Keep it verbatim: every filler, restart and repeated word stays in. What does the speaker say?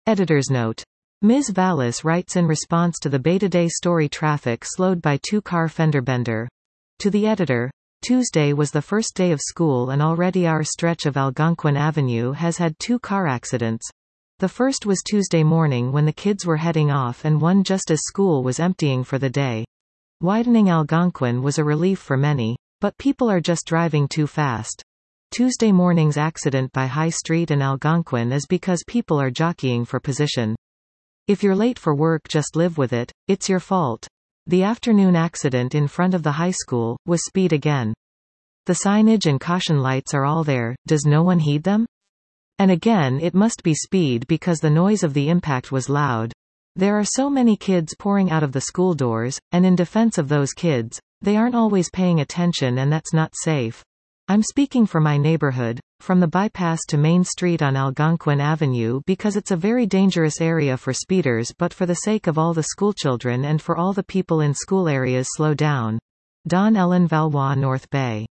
Editor's note. Miz Vallis writes in response to the Beta Day story traffic slowed by two-car fender bender. To the editor, Tuesday was the first day of school and already our stretch of Algonquin Avenue has had two car accidents. The first was Tuesday morning when the kids were heading off and one just as school was emptying for the day. Widening Algonquin was a relief for many, but people are just driving too fast. Tuesday morning's accident by High Street and Algonquin is because people are jockeying for position. If you're late for work, just live with it, it's your fault. The afternoon accident in front of the high school was speed again. The signage and caution lights are all there, does no one heed them? And again it must be speed because the noise of the impact was loud. There are so many kids pouring out of the school doors, and in defense of those kids, they aren't always paying attention and that's not safe. I'm speaking for my neighborhood, from the bypass to Main Street on Algonquin Avenue because it's a very dangerous area for speeders, but for the sake of all the schoolchildren and for all the people in school areas, slow down. Don Ellen Valois, North Bay.